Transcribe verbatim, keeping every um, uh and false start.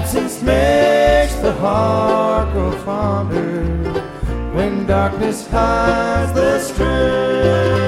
Absence makes the heart grow fonder when darkness hides the strength.